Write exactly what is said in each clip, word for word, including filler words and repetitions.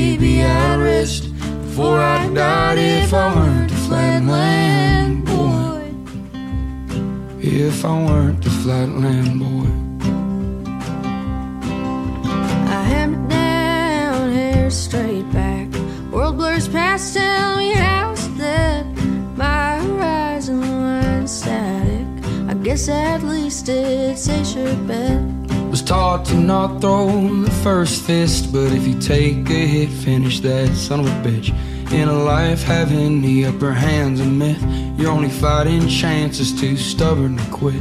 maybe I'd rest before I died if I weren't the flatland boy. If I weren't the flatland boy. I hammered down, hair straight back. World blurs past, tell me how's that? My horizon line static. I guess at least it's a sure bet. Was taught to not throw the first fist, but if you take a hit, finish that son of a bitch. In a life, having the upper hand's a myth. Your only fighting chance is too stubborn to quit.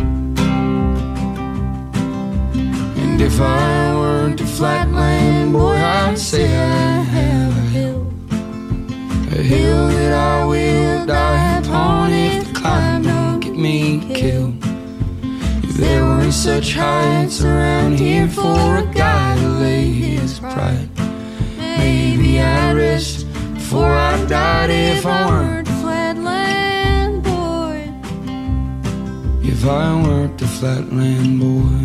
And if I weren't a flatland boy, I'd say I have a hill, a hill that I will die upon if the climb don't get me killed. If there weren't such heights around here for a guy to lay his pride, maybe I'd rest before I died if I weren't the flatland boy. If I weren't the flatland boy.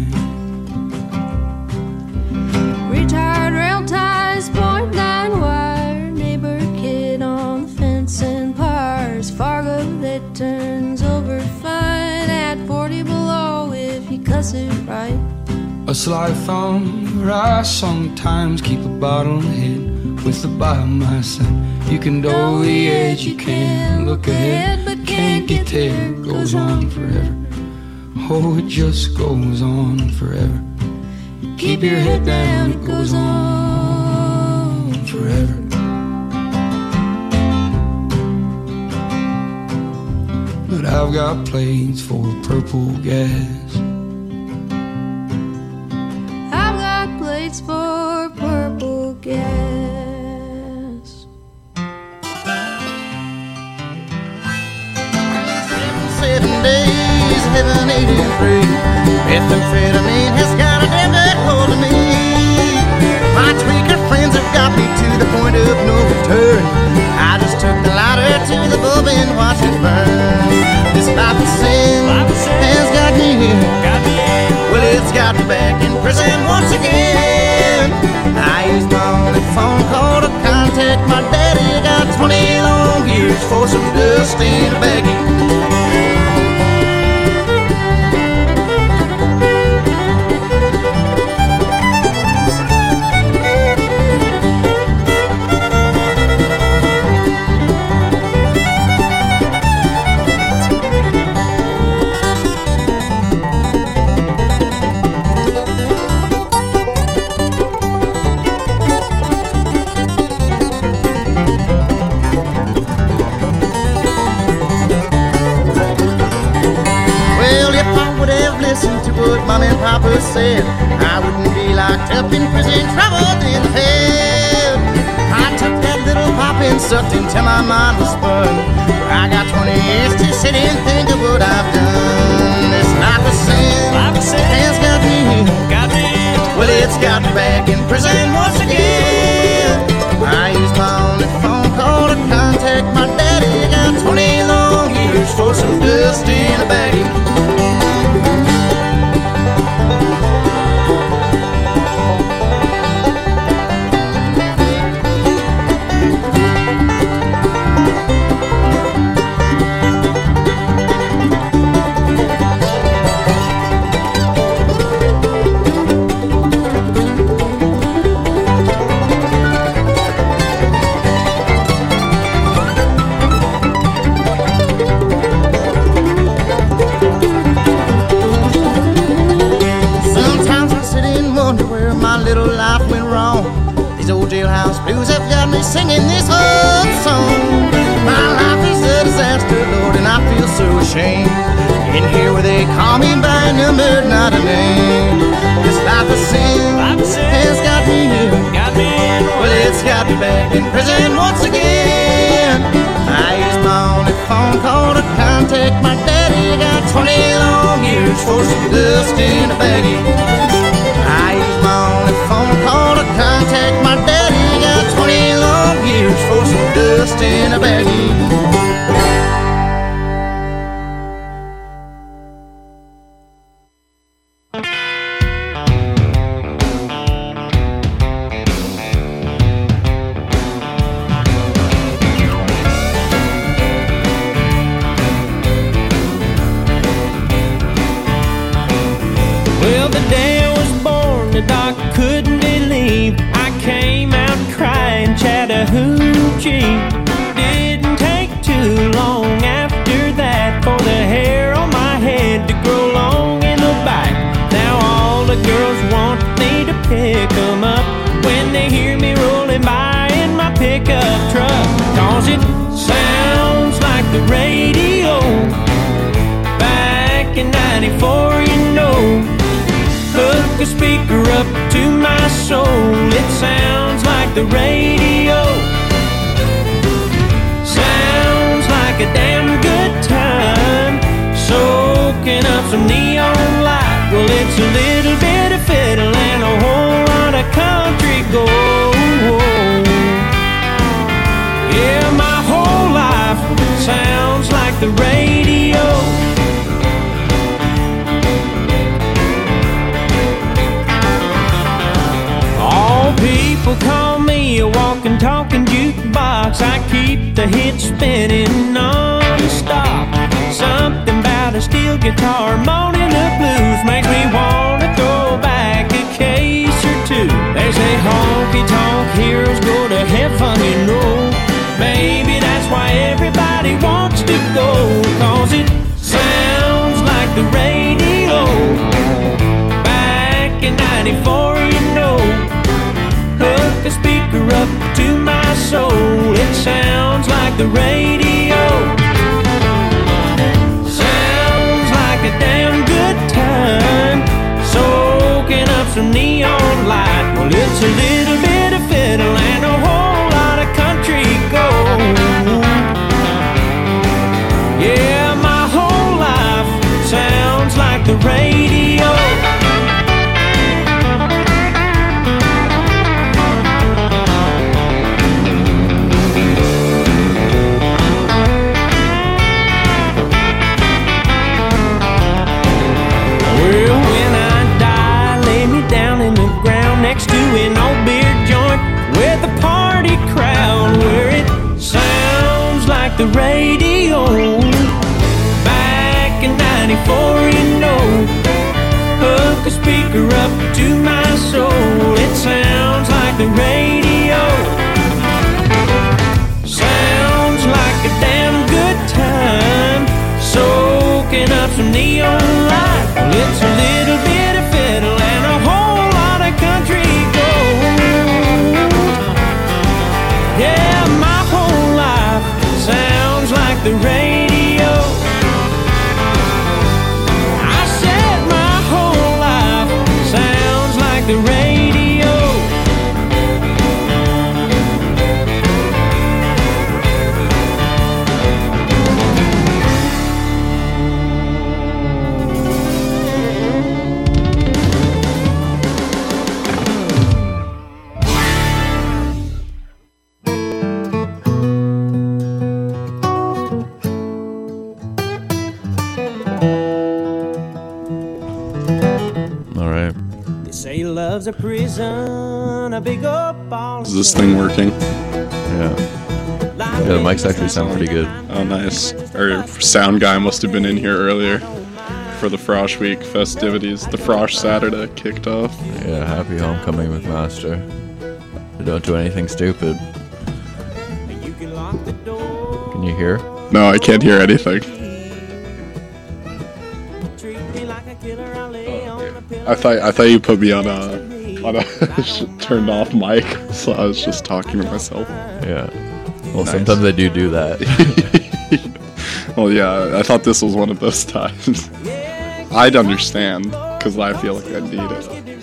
Retired rail ties, point nine wire. Neighbor kid on the fence and pars. Fargo that turns over fine at forty below if you cuss it right. A sly thumb where I sometimes keep a bottle head with the by my side. You can dull the edge, you can look ahead, but can't get there. It goes on forever. Oh, it just goes on forever. Keep your head down, it goes on forever. But I've got plates for purple gas. I've got plates for purple gas. Seven days, heaven eighty-three. Methamphetamine has got a damn good hold of me. My tweaker friends have got me to the point of no return. I just took the lighter to the bulb and watched it burn. This life of sin has got me here. Well, it's got me back in prison once again. I used my only phone call to contact my daddy. Got twenty long years for some dust in a baggie. Mom and Papa said I wouldn't be locked up in prison, troubled in hell. I took that little pop and sucked until my mind was spun. I got twenty years to sit and think of what I've done. This life of sin has got me here. Well, it's got me back in prison once again. I used my only phone call to contact my daddy. Got twenty long years for some dust in a baggie. Jailhouse blues have got me singing this old song. My life is a disaster, Lord, and I feel so ashamed. In here where they call me by a number, not a name. This life of sin has got me here. Well, it's got me back in prison once again. I used my only phone call to contact my daddy. Got twenty long years for some dust in a baggie. I used my only phone call to contact my daddy. Got twenty long years for some dust in a baggie. Well, the day I was born, the doc couldn't believe I came out crying Chattahoochee. Didn't take too long after that for the hair on my head to grow long in the back. Now all the girls want me to pick them up when they hear me rolling by in my pickup truck. Cause it sounds like the radio back in ninety-four, you know. Hook a speaker up to my soul. It sounds like the radio. Sounds like a damn good time. Soaking up some neon light. Well, it's a little bit of fiddle and a whole lot of country gold. Yeah, my whole life sounds like the radio. All people call me a walking, talking jukebox. I keep the hits spinning non-stop. Something about a steel guitar moaning the blues makes me want to throw back a case or two. They say honky-tonk heroes go to heaven, you know. Maybe that's why everybody wants to go. Cause it sounds like the radio back in ninety-four, you know. Hook a speaker up to my soul. It sounds like the radio. Sounds like a damn good time. Soaking up some neon light. Well, it's a little bit of fiddle and a whole lot of country gold. Yeah, my whole life sounds like the radio. Next to an old beer joint with a party crowd, where it sounds like the radio back in ninety-four, you know. Hook a speaker up to my soul. It sounds like the radio. Sounds like a damn good time. Soaking up some neon light. Well, it's a little bit of fiddle and a whole lot of country gold. Yeah, my whole life sounds like the radio. I said my whole life sounds like the radio. Love's a prison, a big old ball. Is this thing working? Yeah. Yeah, the mics actually sound pretty good. Oh, nice. Our sound guy must have been in here earlier for the Frosh Week festivities. The Frosh Saturday kicked off. Yeah, happy homecoming, McMaster. Don't do anything stupid. Can you hear? No, I can't hear anything. I thought I thought you put me on a on a turned off mic, so I was just talking to myself. Yeah. Well, Nice. sometimes I do do that. Well, yeah, I thought this was one of those times. I'd understand, because I feel like I need it.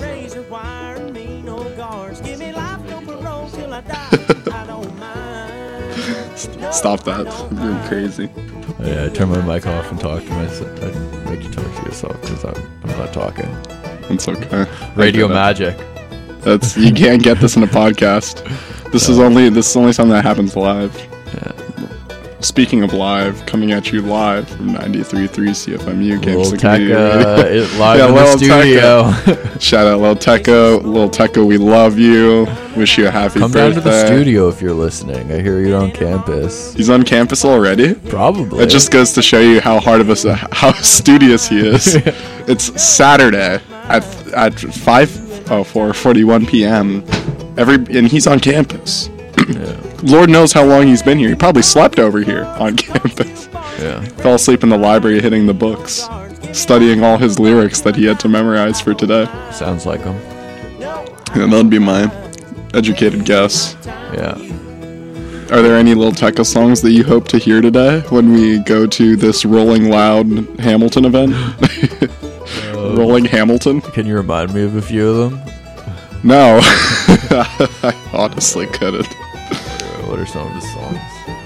Stop that. You're doing crazy. Yeah, I turn my mic off and talk to myself. I make you talk to yourself because I'm, I'm not talking. It's okay. Radio magic. That's you can't get this in a podcast. This is only this is the only time that happens live. Yeah. Speaking of live, coming at you live from ninety-three point three C F M U, Lil Gangsta Tecca, Community uh, Radio. it live Yeah, in the Lil studio. Tecca. Shout out Lil Tecca. Lil Tecca, we love you. Wish you a happy Come birthday. down to the studio if you're listening. I hear you're on campus. He's on campus already? Probably. It just goes to show you how hard of a, how studious he is. It's Saturday. at at five oh four forty-one p.m. every and he's on campus. Yeah. Lord knows how long he's been here. He probably slept over here on campus. Yeah. Fell asleep in the library hitting the books, studying all his lyrics that he had to memorize for today. Sounds like him. And that'd be my educated guess. Yeah. Are there any Lil Tecca songs that you hope to hear today when we go to this Rolling Loud Hamilton event? uh, Rolling Hamilton? Can you remind me of a few of them? No. I honestly couldn't. What are some of his songs?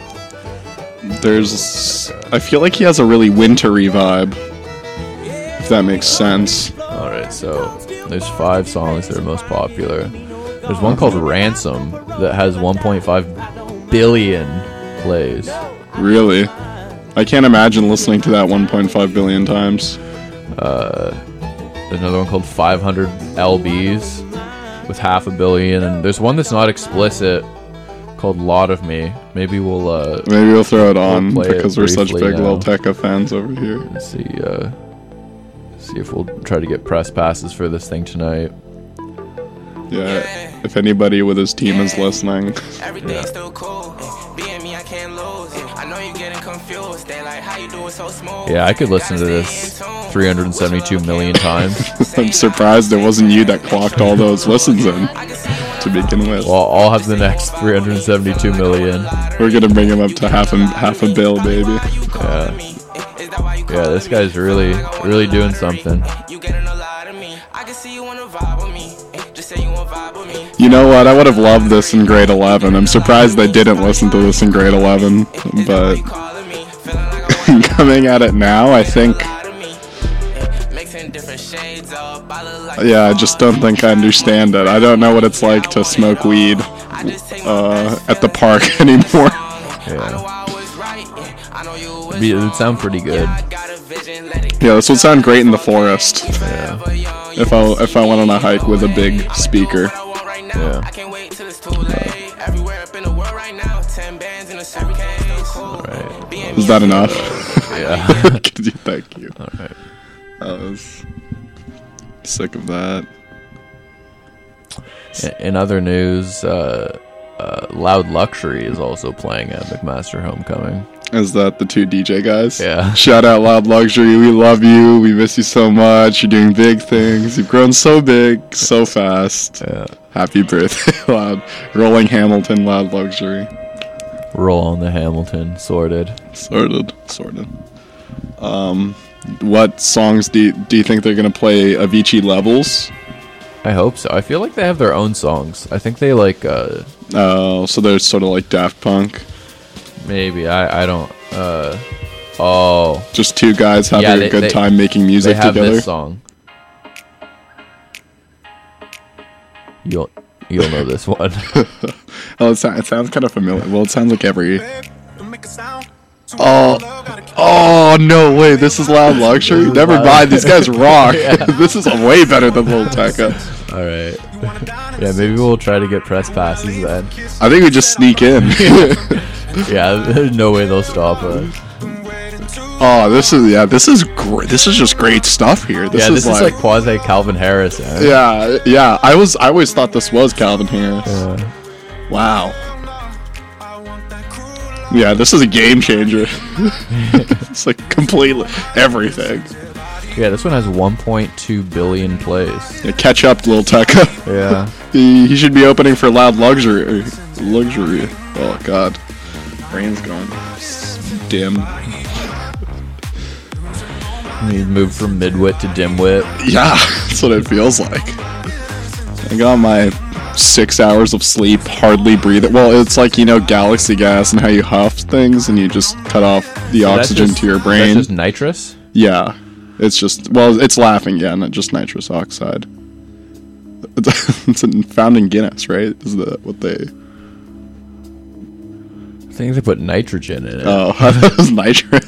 There's... I feel like he has a really wintry vibe. If that makes sense. Alright, so there's five songs that are most popular. There's one called Ransom that has one point five billion plays. Really? I can't imagine listening to that one point five billion times. Uh, there's another one called five hundred L Bs with half a billion. And there's one that's not explicit called Lot of Me. Maybe we'll... Uh, Maybe we'll throw it on we'll because it we're such briefly big now. Lil Tecca fans over here. Let's see, uh, see if we'll try to get press passes for this thing tonight. Yeah, if anybody with his team is listening. Everything's still cool. Being me, I can't lose. I know you're getting confused. They like how you do it so smooth. Yeah, I could listen to this three hundred seventy-two million times. I'm surprised it wasn't you that clocked all those listens in to begin with. Well, I'll have the next three hundred seventy-two million. We're gonna bring him up to half a half a bill, baby. Yeah. Yeah, this guy's really, really doing something. You getting a lot of me. I can see you wanna vibe with me. Just say you wanna vibe with me. You know what? I would have loved this in grade eleven. I'm surprised they didn't listen to this in grade eleven, but coming at it now, I think. Yeah, I just don't think I understand it. I don't know what it's like to smoke weed uh, at the park anymore. Yeah. It would sound pretty good. Yeah, this would sound great in the forest. Yeah. If I if I went on a hike with a big speaker. Yeah. Is that enough? Yeah. Thank you. Alright. I was sick of that. In other news, uh, uh, Loud Luxury is also playing at McMaster Homecoming. Is that the two D J guys? Yeah. Shout out Loud Luxury. We love you. We miss you so much. You're doing big things. You've grown so big, so fast. Yeah. Happy birthday, Loud. Rolling Hamilton, Loud Luxury. Roll on the Hamilton, sorted. Sorted. Sorted. Um, what songs do you, do you think they're going to play Avicii Levels? I hope so. I feel like they have their own songs. I think they like, uh... Oh, so they're sort of like Daft Punk? Maybe. I, I don't, uh... Oh. Just two guys having Yeah, they- a good they- time making music They have together? this song. You'll, you'll know this one. Oh, it, so- it sounds kind of familiar. Well, it sounds like every... Oh, oh no way! This is Loud Luxury. This is Never Loud- mind, these guys rock. Yeah. This is way better than Lil Tecca. All right. Yeah, maybe we'll try to get press passes then. I think we just sneak in. Yeah, there's no way they'll stop us. Oh, this is yeah. This is great. This is just great stuff here. This yeah, is this is like, like quasi Calvin Harris. Eh? yeah, yeah. I was I always thought this was Calvin Harris. Yeah. Wow. Yeah, this is a game changer. It's like completely everything. Yeah, this one has one point two billion plays. Yeah, catch up, Lil Tecca. Yeah. he, he should be opening for Loud Luxury. Luxury. Oh God, brain's going dim. He moved from midwit to dimwit. Yeah, that's what it feels like. I got my six hours of sleep, hardly breathing. Well, it's like, you know, galaxy gas and how you huff things and you just cut off the So that's oxygen just- to your brain. That's just nitrous? Yeah, it's just, well, it's laughing, yeah, not just nitrous oxide. It's, it's in- found in Guinness, right? Is that what they... I think they put nitrogen in it. Oh, I thought it was nitrous.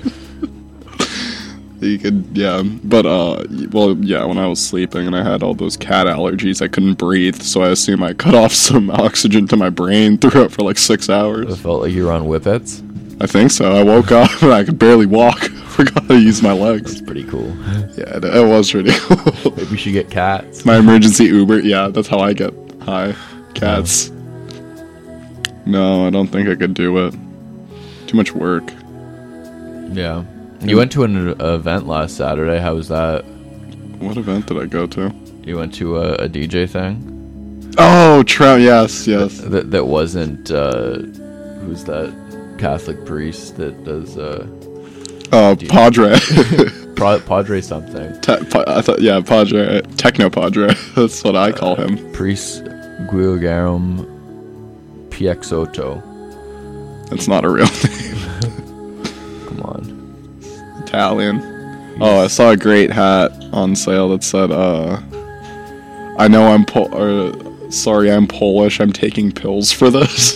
You could, yeah, but, uh, well, yeah, when I was sleeping and I had all those cat allergies, I couldn't breathe, so I assume I cut off some oxygen to my brain, threw up for like six It hours. felt like you were on whippets. I think so. I woke up and I could barely walk. Forgot to use my legs. It's pretty cool. Yeah, it, it was pretty cool. Maybe we should get cats. My emergency Uber. Yeah, that's how I get high. Cats. No, I don't think I could do it. Too much work. Yeah. You went to an event last Saturday. How was that? What event did I go to? You went to a, a D J thing? Oh, Trout. Yes, yes. That, that wasn't, uh, who's that Catholic priest that does, uh... Oh, Padre. Pro- Padre something. Te- pa- I thought, yeah, Padre. Techno Padre. That's what I call him. Uh, priest Guillermo Piexoto. That's not a real name. Come on. Italian. Oh, I saw a great hat on sale that said, uh... I know I'm Pol- or, sorry, I'm Polish. I'm taking pills for this.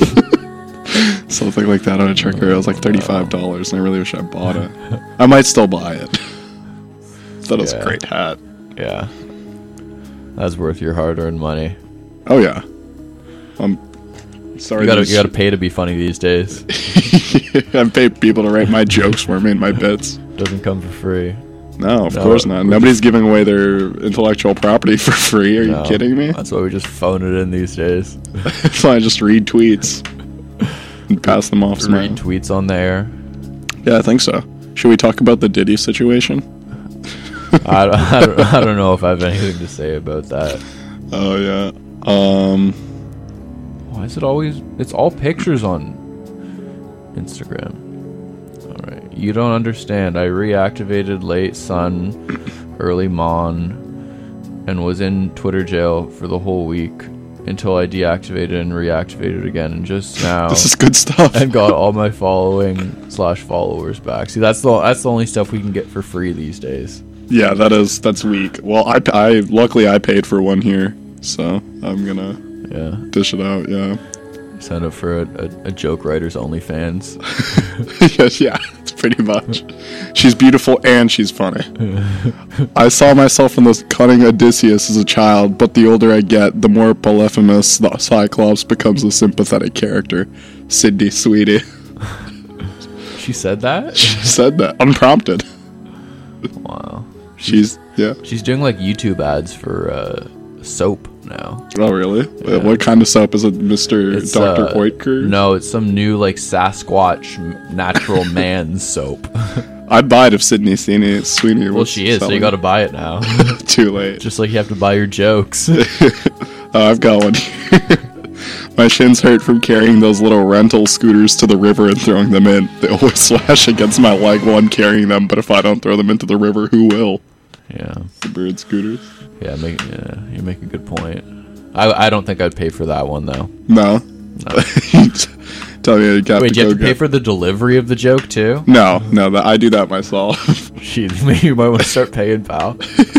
Something like that on a checker. It was like thirty-five dollars, and I really wish I bought it. I might still buy it. That was Yeah. a great hat. Yeah. That's worth your hard-earned money. Oh, yeah. I'm sorry. You gotta, to you gotta pay to be funny these days. I pay people to write my jokes for me and my bits. Doesn't come for free. No, of No, course not. we're Nobody's giving away their intellectual property for free. Are No, you kidding me? That's why we just phone it in these days. So I just read tweets and pass them off. Read Smile. tweets on there. Yeah, I think so. Should we talk about the Diddy situation? I, don't- I, don't, I don't know if I have anything to say about that. Oh yeah. Um. Why is it always... It's all pictures on Instagram. Alright. You don't understand. I reactivated late Sun, early Mon, and was in Twitter jail for the whole week until I deactivated and reactivated again, and just now This is good stuff. I've got all my following slash followers back. See, that's the that's the only stuff we can get for free these days. Yeah, that is that's weak. Well, I, I luckily I paid for one here, so I'm gonna Yeah. dish it out. Yeah. Sign up for a, a, a joke writers OnlyFans. Yes, yeah, it's pretty much. She's beautiful and she's funny. I saw myself in the cunning Odysseus as a child, but the older I get, the more Polyphemus the Cyclops becomes a sympathetic character. Sydney Sweetie. She said that? She said that unprompted. Wow. She's yeah. She's doing like YouTube ads for uh, soap now. Oh really? Yeah. What kind of soap is it, Mister It's, Doctor uh, Poitker? No, it's some new like Sasquatch m- natural man soap. I'd buy it if Sydney Sweeney Sweeney was Well, she is, so you selling got to buy it now. it. Too late. Just like you have to buy your jokes. Oh, I've got one here. My shins hurt from carrying those little rental scooters to the river and throwing them in. They always slash against my leg while I'm carrying them, but if I don't throw them into the river, who will? Yeah. The bird scooters. Yeah, make, yeah, you make a good point. I, I don't think I'd pay for that one, though. No. No. Tell me you have Wait, to do you go have to pay get... for the delivery of the joke, too? No, no, that, I do that myself. Shit, maybe you might want to start paying, pal.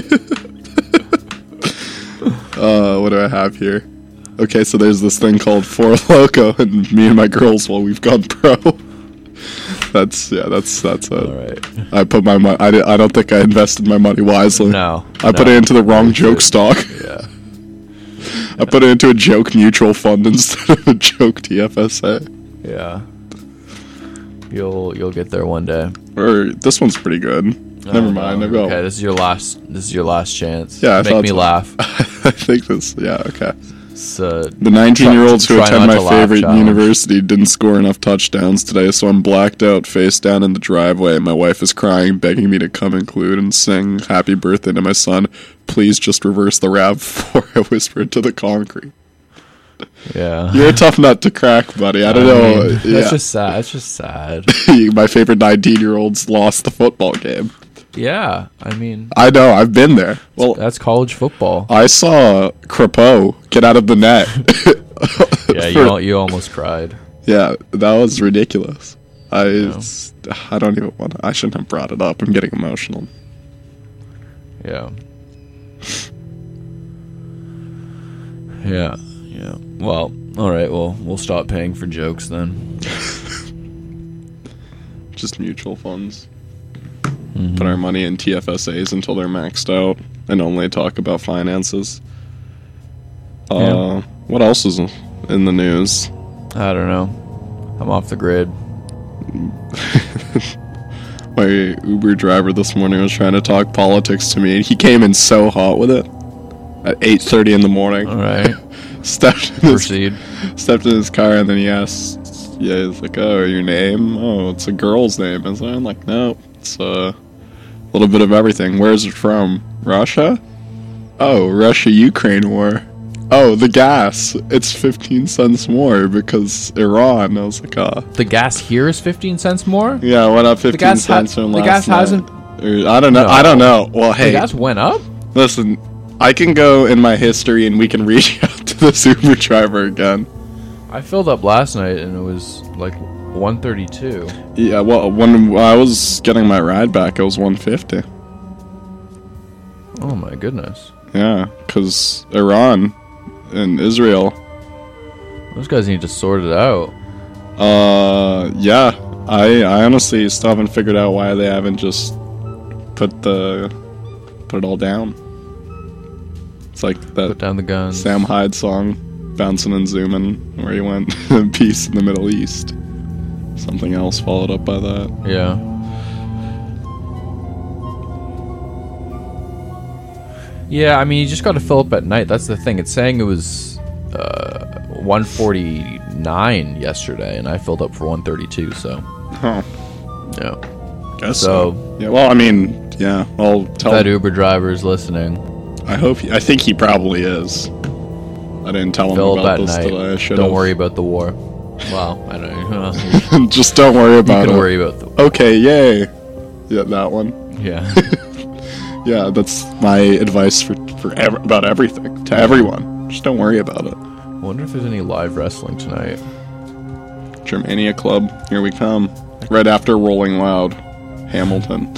Uh, what do I have here? Okay, so there's this thing called Four Loco, and me and my girls, well, we've gone pro. That's, yeah, that's, that's it. All right. I put my money, I, di- I don't think I invested my money wisely. No. I put no. it into the wrong You joke should. stock. Yeah. I put it into a joke mutual fund instead of a joke T F S A. Yeah. You'll you'll get there one day. Or, this one's pretty good. Never Oh, mind, no. I've got... Okay, this is your last. This is your last chance. Yeah, I Make thought me so. laugh. I think this, yeah, okay. It's, uh, The nineteen-year-olds who Try attend not my to laugh favorite challenge. university didn't score enough touchdowns today, so I'm blacked out, face down in the driveway. My wife is crying, begging me to come include and sing happy birthday to my son. Please just reverse the rap before I whisper it to the concrete. yeah. You're a tough nut to crack, buddy. I don't know. mean, yeah. That's just sad. That's just sad. My favorite nineteen-year-olds lost the football game. Yeah. I mean, I know, I've been there. Well, that's college football. I saw Crapeau get out of the net. Yeah, you For- al- you almost cried. Yeah, that was ridiculous. I Yeah. I don't even want to, I shouldn't have brought it up. I'm getting emotional. Yeah. Yeah. Yeah. Well, all right. Well, we'll stop paying for jokes then. Just mutual funds. Mhm. Put our money in T F S As until they're maxed out and only talk about finances. Uh, Yeah. what else is in the news? I don't know. I'm off the grid. My Uber driver this morning was trying to talk politics to me, and he came in so hot with it at eight thirty in the morning. All right. stepped, in Proceed. his, stepped in his car, and then he asked, yeah, he's like, oh, your name? Oh, it's a girl's name. And so I'm like, no, it's a little bit of everything. Where's it from? Russia? Oh, Russia-Ukraine war. Oh, the gas. It's fifteen cents more because Iran. I was like, ah. The gas here is fifteen cents more? Yeah, it went up fifteen gas ha- cents from the last gas night. hasn't- Or, I don't know. No. I don't know. Well, hey, The gas went up? listen. I can go in my history and we can reach out to this Uber driver again. I filled up last night and it was like one thirty-two. Yeah, well, when I was getting my ride back, it was one fifty. Oh my goodness. Yeah, because Iran and Israel. Those guys need to sort it out. Uh, yeah. I I honestly still haven't figured out why they haven't just put the put it all down. It's like that Put down the guns. Sam Hyde song, Bouncing and Zooming, where he went peace in the Middle East. Something else followed up by that. Yeah. Yeah, I mean, you just got to fill up at night. That's the thing. It's saying it was uh, one forty-nine yesterday, and I filled up for one thirty-two, so. Huh. Yeah. Guess So- so. Yeah, well, I mean, yeah, I'll tell That Uber driver is listening. I hope, he, I think he probably is. I didn't tell him Fill up about at this night. today. I should Don't worry about the war. Well, I don't know. You Just don't worry about can it. worry about the Okay, yay. Yeah, that one. Yeah. Yeah, that's my advice for, for ev- about everything. To everyone. Just don't worry about it. I wonder if there's any live wrestling tonight. Germania Club, here we come. Right after Rolling Loud. Hamilton.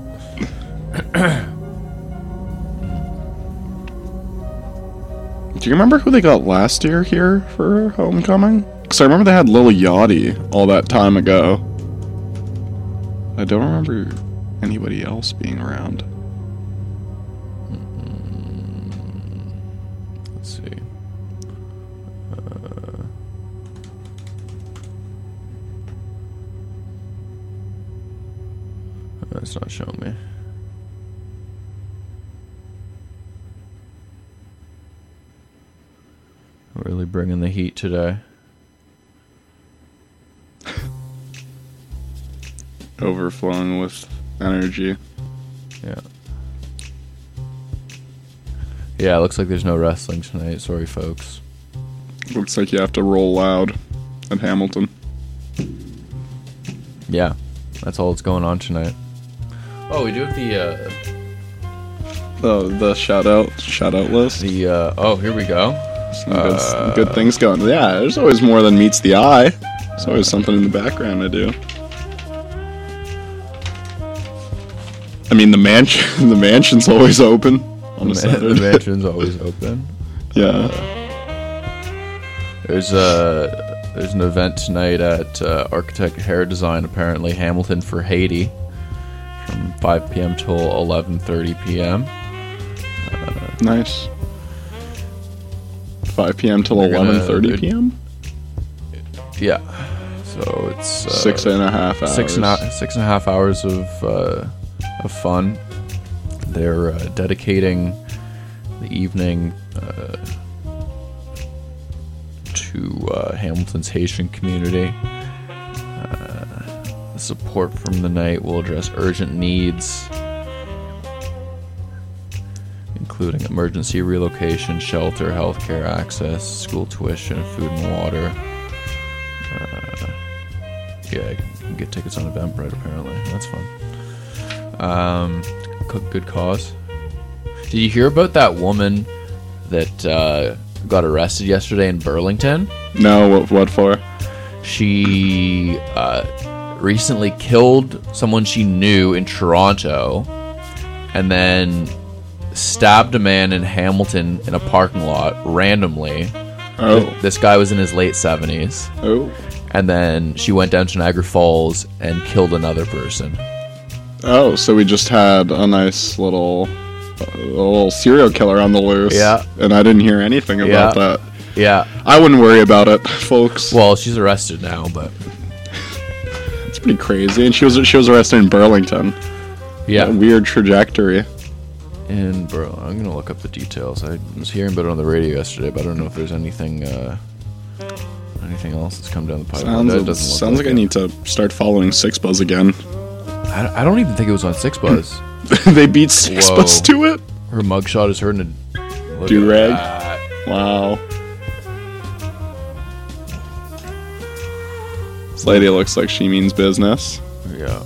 Do you remember who they got last year here for Homecoming? Because I remember they had Lil Yachty all that time ago. I don't remember anybody else being around. Let's see. Uh, that's not showing me. Really bringing the heat today. Overflowing with energy. Yeah. Yeah, it looks like there's no wrestling tonight. Sorry, folks. Looks like you have to roll loud at Hamilton. Yeah, that's all that's going on tonight. Oh, we do have the uh, Oh, the shout out shout out list. the uh, oh, here we go. Some good, some good things going. Yeah, there's always more than meets the eye. There's always something in the background to do. I mean, the mansion, the mansion's always open on The, a man- Saturday. the mansion's always open. Yeah. There's a there's an event tonight at uh, Architect Hair Design, apparently Hamilton for Haiti, from five p.m. till eleven thirty p.m. Nice. five p.m. till They're gonna- eleven thirty they're- p.m. Yeah, so it's uh, Six and a half hours. six and a, six and a half hours of uh, of fun. They're uh, dedicating the evening uh, to uh, Hamilton's Haitian community. Uh, the support from the night will address urgent needs, including emergency relocation, shelter, healthcare access, school tuition, food and water. Uh, yeah, you can get tickets on Eventbrite, apparently. That's fun. Um, co- good cause. Did you hear about that woman that uh, got arrested yesterday in Burlington? No, what, what for? She uh, recently killed someone she knew in Toronto and then stabbed a man in Hamilton in a parking lot randomly. Oh. This guy was in his late seventies. Oh. And then she went down to Niagara Falls and killed another person. Oh, so we just had a nice little, a little serial killer on the loose. Yeah. And I didn't hear anything about Yeah. that. Yeah. I wouldn't worry about it, folks. Well, she's arrested now, but It's pretty crazy. And she was she was arrested in Burlington. Yeah. A weird trajectory. And bro, I'm gonna look up the details. I was hearing about it on the radio yesterday, but I don't know if there's anything uh, anything else that's come down the pipe. Sounds, that doesn't sounds like, like I need to start following Six Buzz again. I, I don't even think it was on Six Buzz. They beat Six Whoa. Buzz to it. Her mugshot is her in a do-rag. Wow. This lady looks like she means business. Yeah.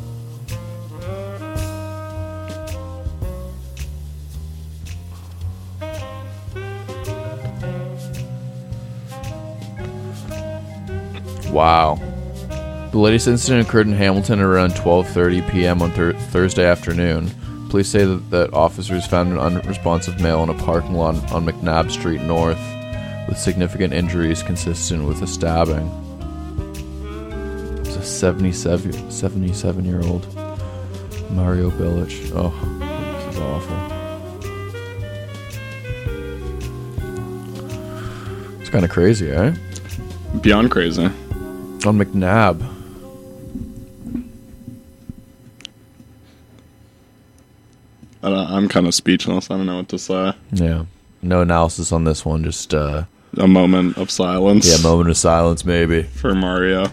Wow. The latest incident occurred in Hamilton around twelve thirty p.m. on thir- Thursday afternoon. Police say that, that officers found an unresponsive male in a parking lot on McNabb Street North with significant injuries consistent with a stabbing. It's a seventy-seven, seventy-seven-year-old Mario Bilic. Oh, this is awful. It's kind of crazy, eh? Beyond crazy. On McNabb. I don't, I'm kind of speechless. I don't know what to say. Yeah. No analysis on this one. Just uh, a moment of silence. Yeah, moment of silence, maybe. For Mario.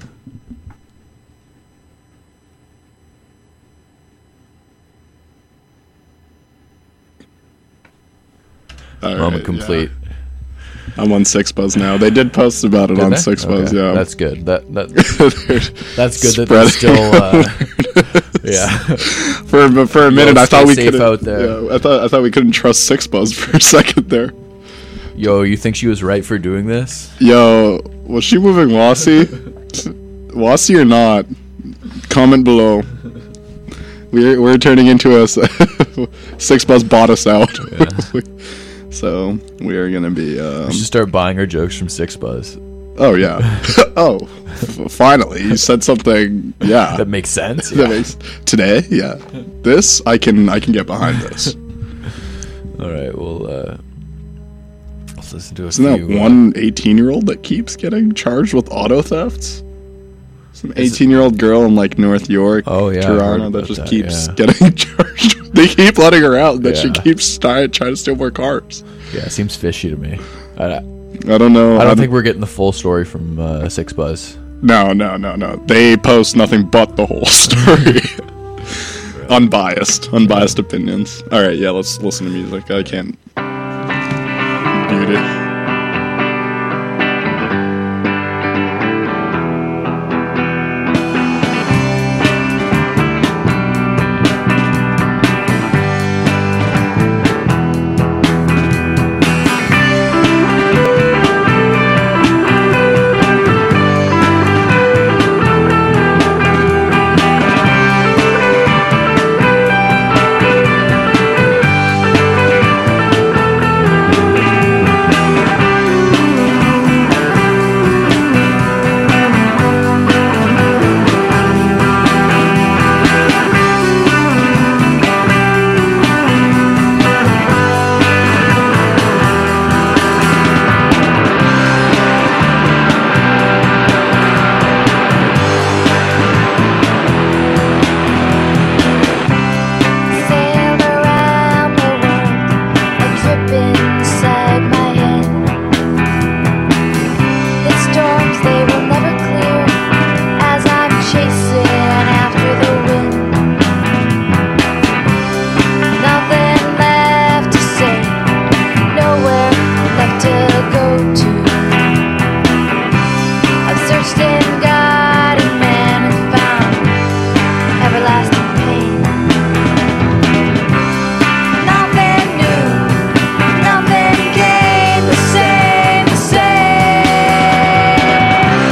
All moment right, complete. Yeah. I'm on Six Buzz now. They did post about it Did on they? Six Buzz, Okay. yeah. That's good. That that that's good that they're still uh, yeah. For but for a minute, Yo, I thought stay we safe could. out there. Yeah, I thought I thought we couldn't trust Six Buzz for a second there. Yo, you think she was right for doing this? Yo, was she moving Wasi? Wasi or not? Comment below. We're we're turning into a Six Buzz bought us out. Yeah. So we are gonna be. Um, we should start buying her jokes from Six Buzz. Oh yeah. Oh, f- finally you said something. Yeah, that makes sense. That Yeah. makes today. Yeah, this I can I can get behind this. All right, well, uh, let's listen to a Isn't few. that uh, one eighteen-year-old that keeps getting charged with auto thefts? Some Is it- eighteen-year-old girl in like North York, Oh, yeah, I heard Toronto, that about just that, keeps yeah. getting charged. They keep letting her out, and then she Yeah. keeps trying trying to steal more cars. Yeah, it seems fishy to me. I, I don't know. I don't think we're getting the full story from uh, Six Buzz. No, no, no, no. They post nothing but the whole story. Unbiased, unbiased opinions. All right, yeah, let's listen to music. I can't mute it. Sailed around the world, a drip inside my head. The storms, they will never clear as I'm chasing after the wind. Nothing left to say, nowhere left to go to. I've searched in God and man and found everlasting pain. Nothing new, nothing came the same, the same.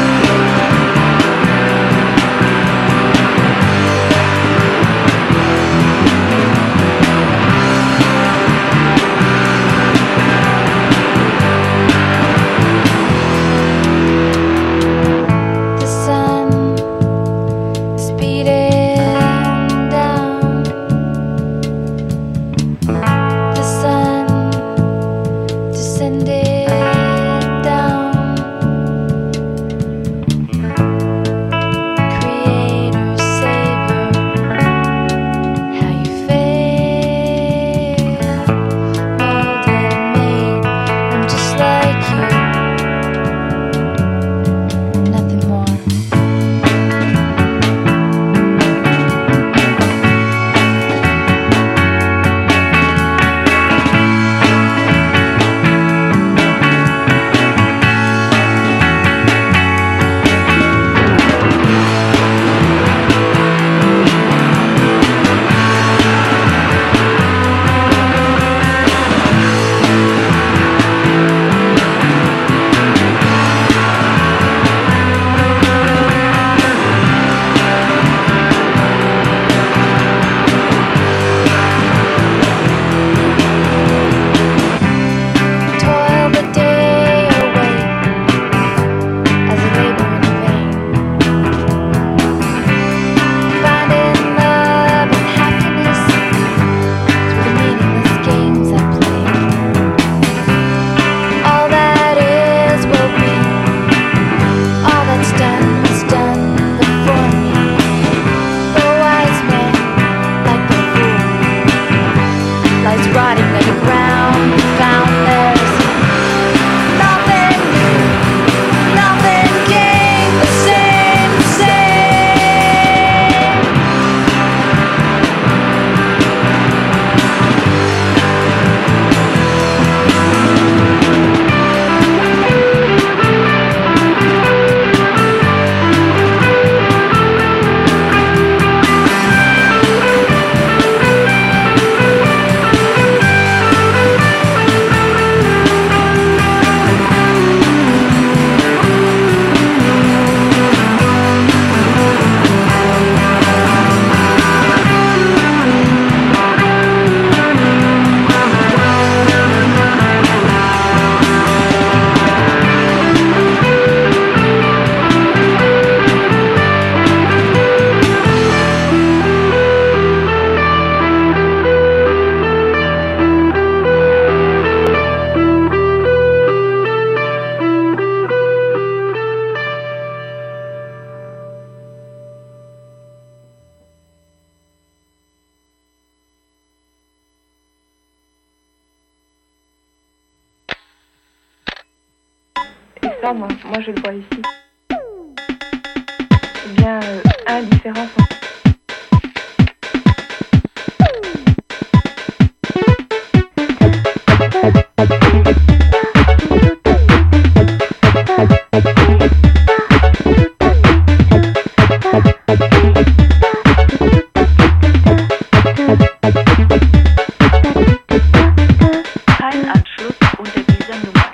pas, moi, moi je le vois ici. Eh bien, euh, indifférence. Kein Anschluss unter dieser Nummer.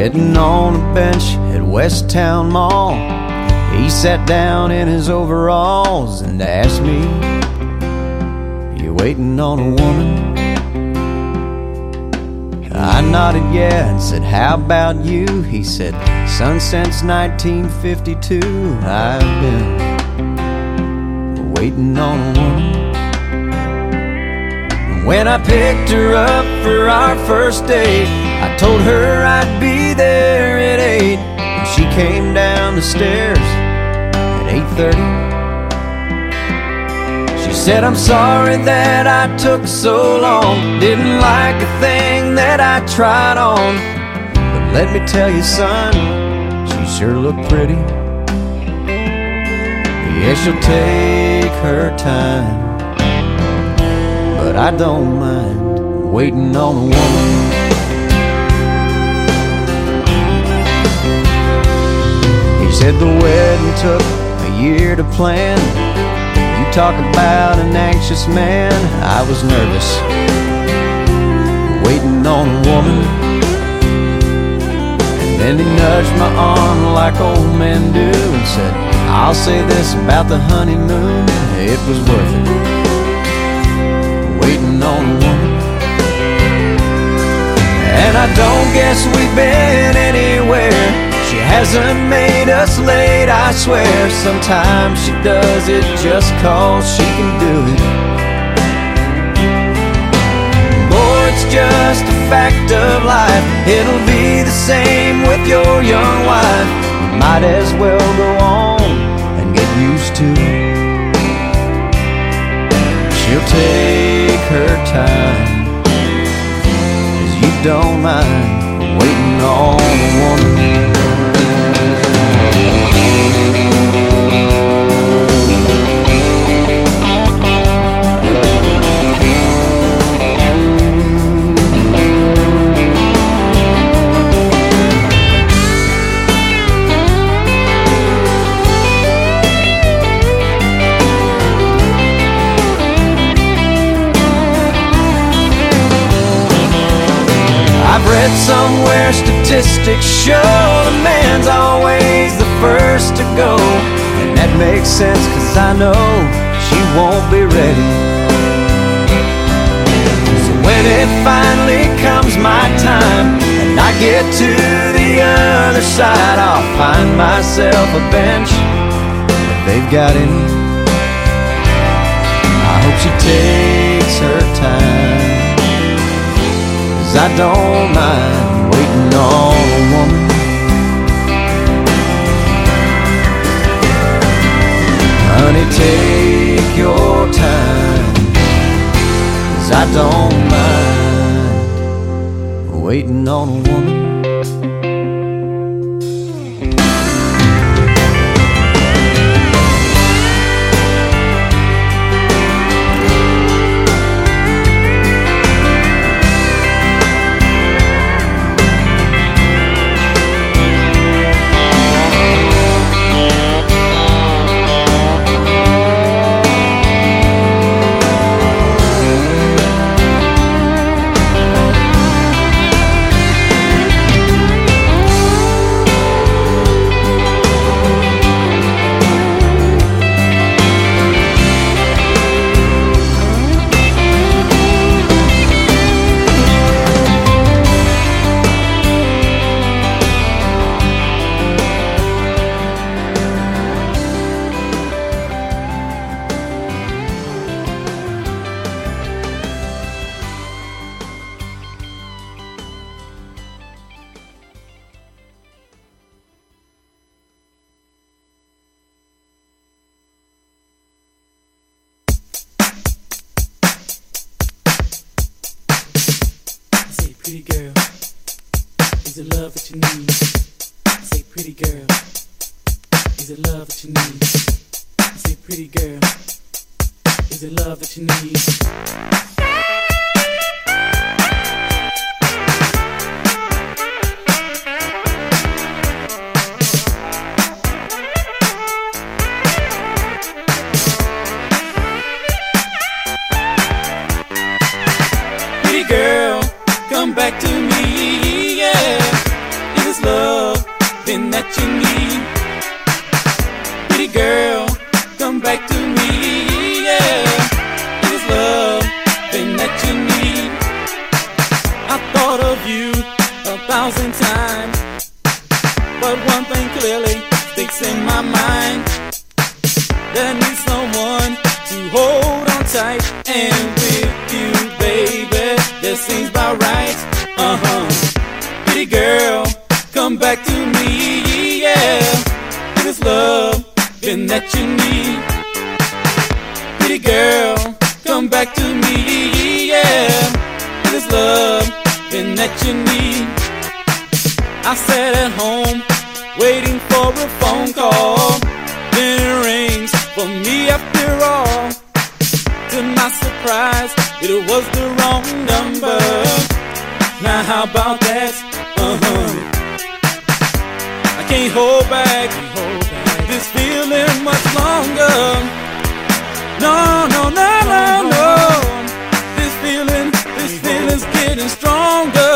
Sitting on a bench at West Town Mall, he sat down in his overalls and asked me, "You waiting on a woman?" I nodded yeah and said, "How about you?" He said, "Son, since nineteen fifty-two I've been waiting on a woman." When I picked her up for our first date, I told her I'd be there at eight, and she came down the stairs at eight thirty. She said, "I'm sorry that I took so long, didn't like a thing that I tried on, but let me tell you, son, she sure looked pretty. Yeah, she'll take her time, but I don't mind waiting on a woman." He said the wedding took a year to plan. You talk about an anxious man, I was nervous waiting on a woman. And then he nudged my arm like old men do and said, "I'll say this about the honeymoon, it was worth it waiting on a woman." And I don't guess we've been anywhere. She hasn't made us late, I swear. Sometimes she does it just cause she can do it. Boy, it's just a fact of life. It'll be the same with your young wife. You might as well go on and get used to it. She'll take her time, 'cause you don't mind waiting on a woman. I've read somewhere statistics show the man's always the first to go, and that makes sense 'cause I know she won't be ready. So when it finally comes my time and I get to the other side, I'll find myself a bench if they've got any. I hope she takes her time, 'cause I don't mind waiting on a woman. Honey, take your time, 'cause I don't mind waiting on a woman. Pretty girl, is it love that you need? I say, pretty girl, is it love that you need? I say, pretty girl, is it love that you need? Pretty girl, come back to me, yeah. Is this girl, come back to me, yeah. It is love, thing that you need. I thought of you a thousand times, but one thing clearly sticks in my mind. That I need someone to hold on tight, and with you, baby, that seems about right. Uh-huh. Pretty girl, come back to me, yeah. It is love, then that you need. Pretty girl, come back to me, yeah. It is love, then that you need. I sat at home, waiting for a phone call. Then it rings for me after all. To my surprise, it was the wrong number. Now how about that? Uh-huh. I can't hold back this feeling much longer. No, no, no, no, no. This feeling, this feeling's getting stronger.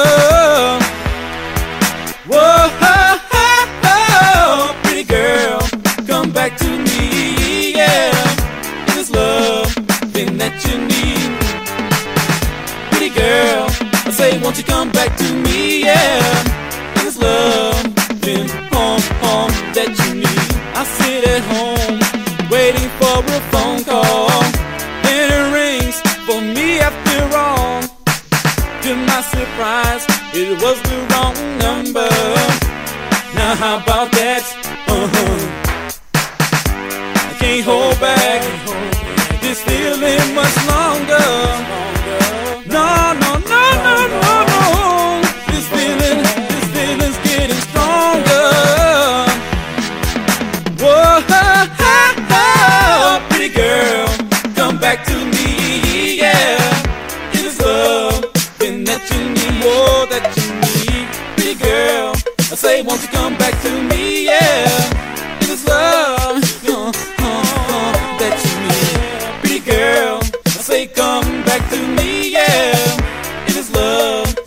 Whoa, ho, ho, ho. Pretty girl, come back to me, yeah. It is love, thing that you need. Pretty girl, I say, won't you come back to me, yeah. It is love, then home, home that you need. I sit at home, waiting for a phone call. Then it rings for me after all. To my surprise, it was the wrong number. Now how about that? Uh-huh. I can't hold back this feeling much longer. No, no, no, no, no, no. This feeling, this feeling's getting stronger. Whoa, ha, ha, ha. Pretty girl, come back to me, yeah. It is love, then that you need, more that you need. Pretty girl, I say, won't you come back to me, yeah. It is love, uh, uh, uh, that you need. Pretty girl, I say, come back to me, yeah. It is love,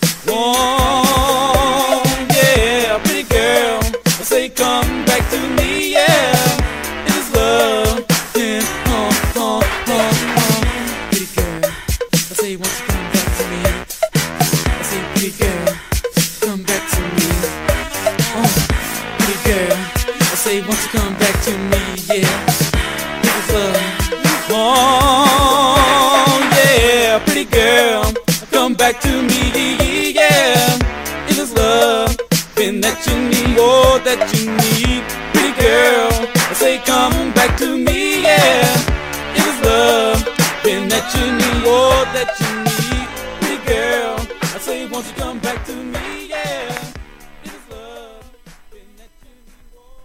oh, yeah. Pretty girl, I say, come back to me, yeah. It is love, yeah, uh, uh, uh, uh. Pretty girl, I say, won't you come back to me? I say, pretty girl, come back to me. Oh, pretty girl, I say, won't you come back to me, yeah. It is love, oh, yeah. Pretty girl, come back to me, yeah. It is love, then that you need, oh, that you need. Pretty girl, I say, come back to me, yeah. It is love, then that you need, oh, that you need. Pretty girl, I say, won't you come back to me, yeah. It is love, then that you need, oh.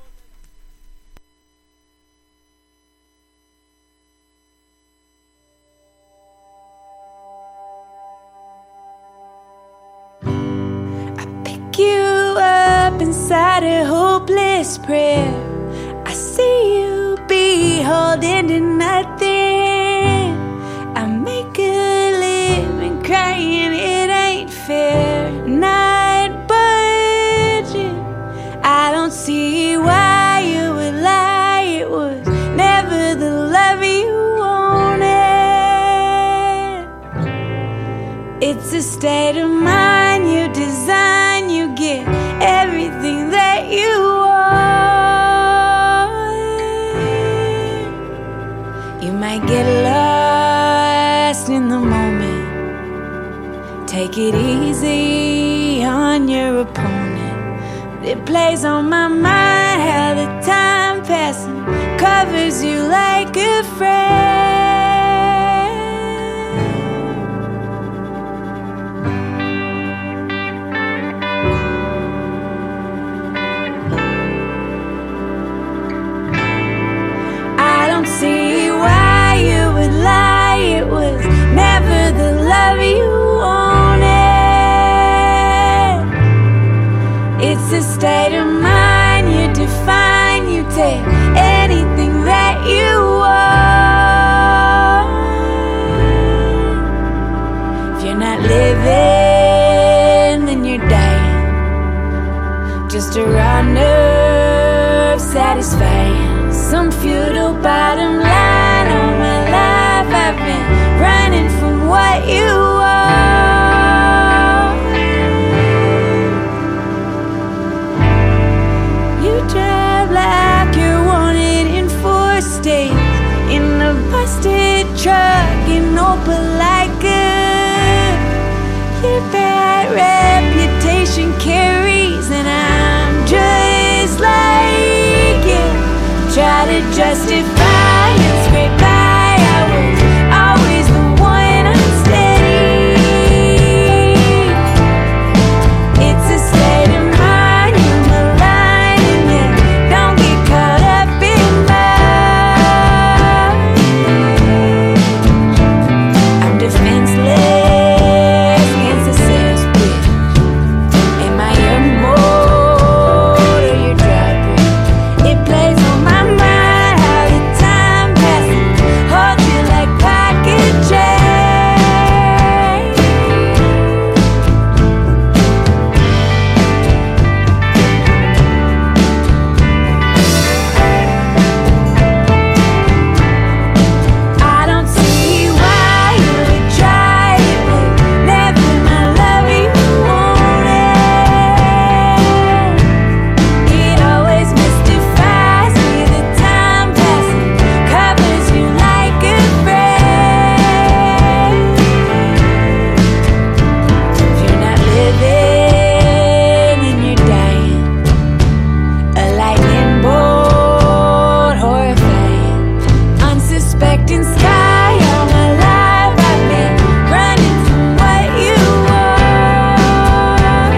Pick you up inside a hopeless prayer. I see you beholden to nothing. I make a living crying it ain't fair. Not budging. I don't see why you would lie. It was never the love you wanted. It's a state of mind you design. You get everything that you want. You might get lost in the moment. Take it easy on your opponent. It plays on my mind how the time passing covers you like a friend. I don't see why you would lie. It was never the love you wanted. It's a state of mind you define. You take anything that you want. If you're not living, then you're dying. Just a raw nerve satisfying some futile bottom line all my life. I've been running from what you are. You drive like you're wanted in four states in a busted truck in Opelika. Your bad reputation carries, and I'm just like you. Try to justify and scrape by. I was always the one unsteady. It's a state of mind, you're malign, and you don't get caught up in love. I'm defenseless against the sales pitch. Am I your mold or your driver? It plays on my mind how the time passes, holds you like pocket change. I don't see why you would try it, but never my love you wanted. It always mystifies me, the time passing covers you like a friend. If you're not living, then you're dying. A lightning bolt, horrifying, unsuspecting sky. All my life I've been running from what you are.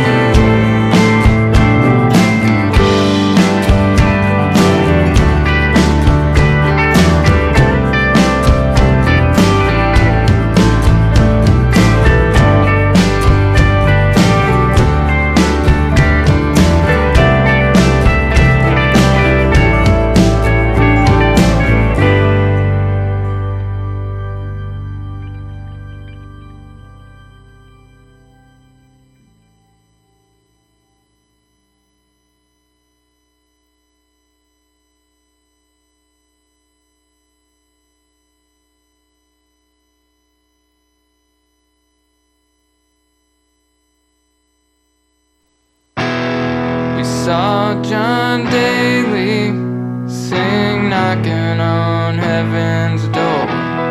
We saw John Daly sing, knocking on heaven's door.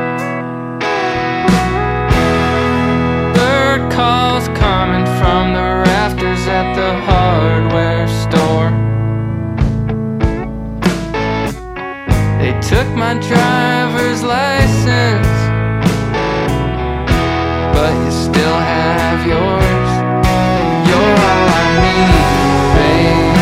Bird calls coming from the rafters at the hardware store. They took my driver's license, but you still have yours. You're all I need, babe.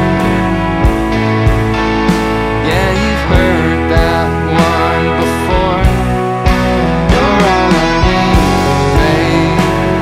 Yeah, you've heard that one before. You're all I need, babe.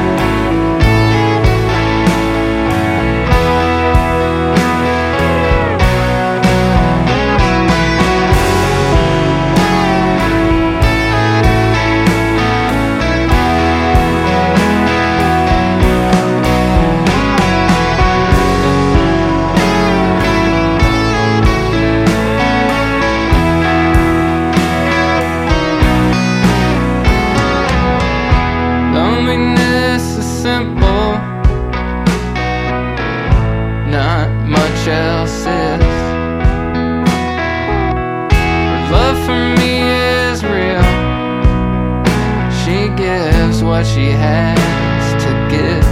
Loneliness is simple, not much else is. Her love for me is real. She gives what she has to give.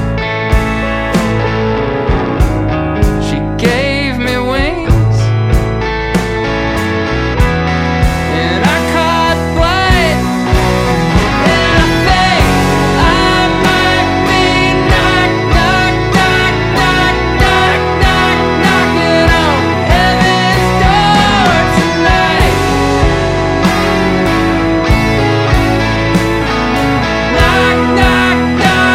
She gave me wings, and I caught flight. And I think I might be knock, knock, knock, knock, knock, knock, knocking on heaven's door tonight. Knock, knock, knock.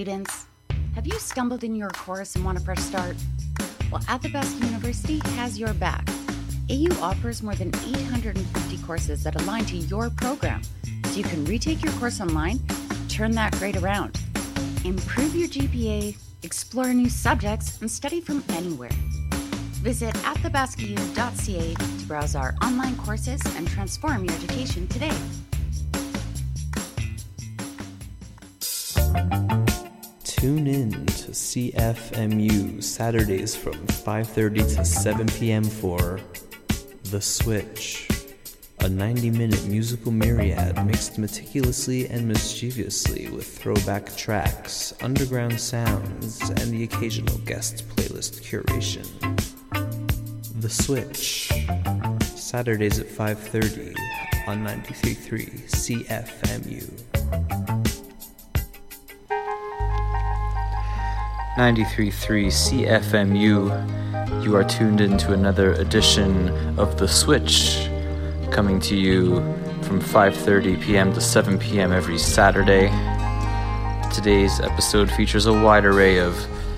students. Have you stumbled in your course and want a fresh start? Well, Athabasca University has your back. A U offers more than eight hundred fifty courses that align to your program, so you can retake your course online, turn that grade around, improve your G P A, explore new subjects, and study from anywhere. Visit athabasca u dot c a to browse our online courses and transform your education today. Tune in to C F M U Saturdays from five thirty to seven p.m. for The Switch, a ninety-minute musical myriad mixed meticulously and mischievously with throwback tracks, underground sounds, and the occasional guest playlist curation. The Switch, Saturdays at five thirty on ninety-three point three C F M U. ninety-three point three C F M U, you are tuned into another edition of The Switch, coming to you from five thirty p.m. to seven p.m. every Saturday. Today's episode features a wide array of